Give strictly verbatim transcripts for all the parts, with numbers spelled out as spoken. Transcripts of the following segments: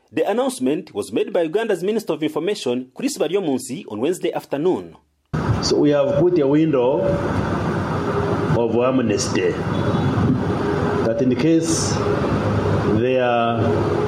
The announcement was made by Uganda's Minister of Information, Chris Baryomunsi, on Wednesday afternoon. So we have put a window of amnesty that in case there are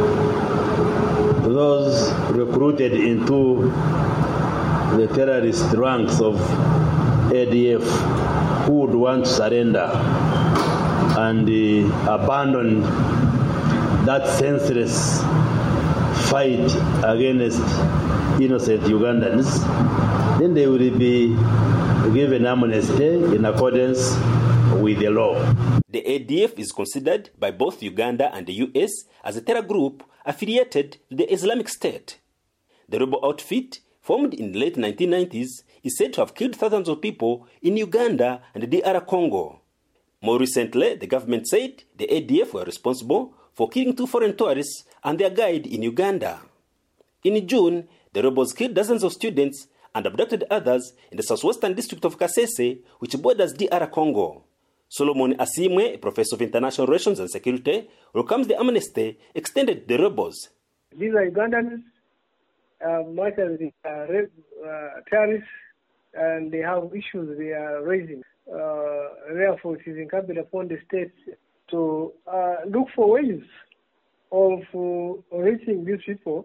those recruited into the terrorist ranks of A D F who would want to surrender and uh, abandon that senseless fight against innocent Ugandans, then they will be given amnesty in accordance with the law. The A D F is considered by both Uganda and the U S as a terror group affiliated to the Islamic State. The rebel outfit, formed in the late nineteen nineties, is said to have killed thousands of people in Uganda and the D R Congo. More recently, the government said the A D F were responsible for killing two foreign tourists and their guide in Uganda. In June, the rebels killed dozens of students and abducted others in the southwestern district of Kasese, which borders D R Congo. Solomon Asimwe, a professor of international relations and security, welcomes the amnesty extended to the rebels. These are Ugandans, uh, much as they are uh, terrorists, and they have issues they are raising. Uh, therefore, it is incumbent upon the states to uh, look for ways of uh, reaching these people,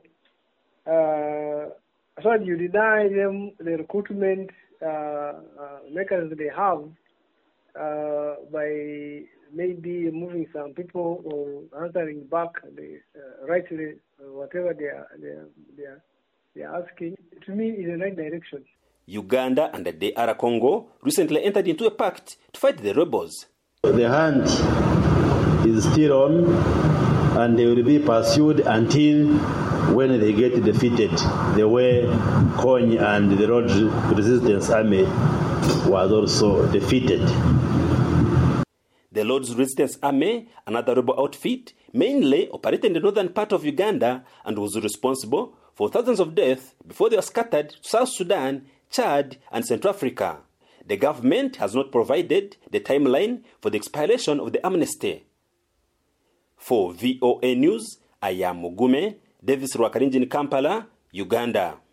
uh, so that you deny them the recruitment uh, uh, mechanisms they have uh, by maybe moving some people or answering back the uh, rightly uh, whatever they are, they are, they are, they are asking. To me, in the right direction. Uganda and the D R Congo recently entered into a pact to fight the rebels. The hunt is still on, and they will be pursued until when they get defeated, the way Kony and the Lord's Resistance Army was also defeated. The Lord's Resistance Army, another rebel outfit, mainly operated in the northern part of Uganda and was responsible for thousands of deaths before they were scattered to South Sudan, Chad, and Central Africa. The government has not provided the timeline for the expiration of the amnesty. For V O A News, I am Mugume Davis Rwakarinji in Kampala, Uganda.